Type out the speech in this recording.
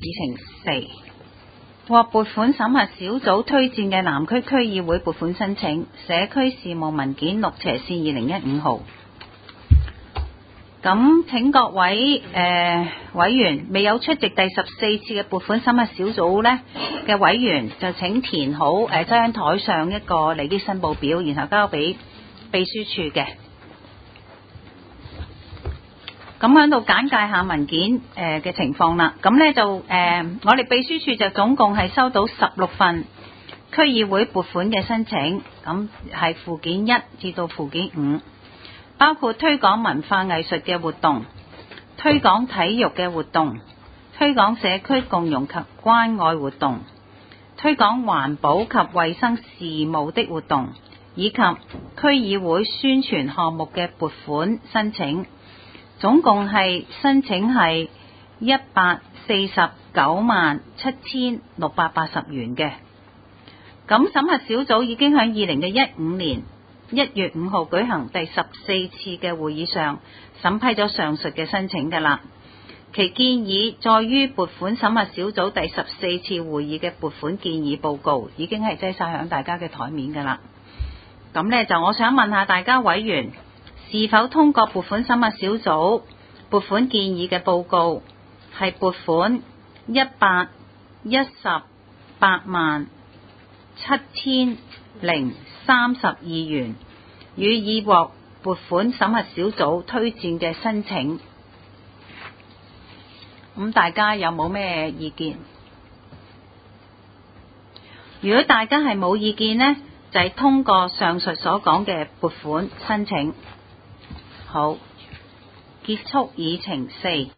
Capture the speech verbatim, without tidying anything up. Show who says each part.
Speaker 1: 議程四，獲撥款審核小組推薦嘅南區區議會撥款申請，社區事務文件六斜線二零一五號。咁請各位誒、呃、委員未有出席第十四次嘅撥款審核小組呢嘅委員，就請填好誒擠喺台上一個利益申報表，然後交俾秘書處嘅。咁喺度簡介下文件誒嘅、呃、情況啦。咁呢就誒、呃、我哋秘書處就總共係收到十六份區議會撥款嘅申請，咁係附件一至到附件五。包括推廣文化藝術嘅活動、推廣體育嘅活動、推廣社區共融及關愛活動、推廣環保及衛生事務的活動，以及區議會宣傳項目嘅撥款申請，總共係申請係一百四十九萬七千六百八十元嘅。咁審核小組已經喺二零嘅一五年一月五號舉行第十四次嘅會議上審批咗上述嘅申請㗎啦。其建議在於撥款審核小組第十四次會議嘅撥款建議報告已經係擠晒響大家嘅台面㗎啦。咁呢就我想問下大家委員，是否通過撥款審核小組撥款建議嘅報告，係撥款一百一十八萬七千零三十二元，予以獲撥款審核小組推薦嘅申請。咁大家有冇咩意見？如果大家係冇意見呢，就係通過上述所講嘅撥款申請。好，結束議程四。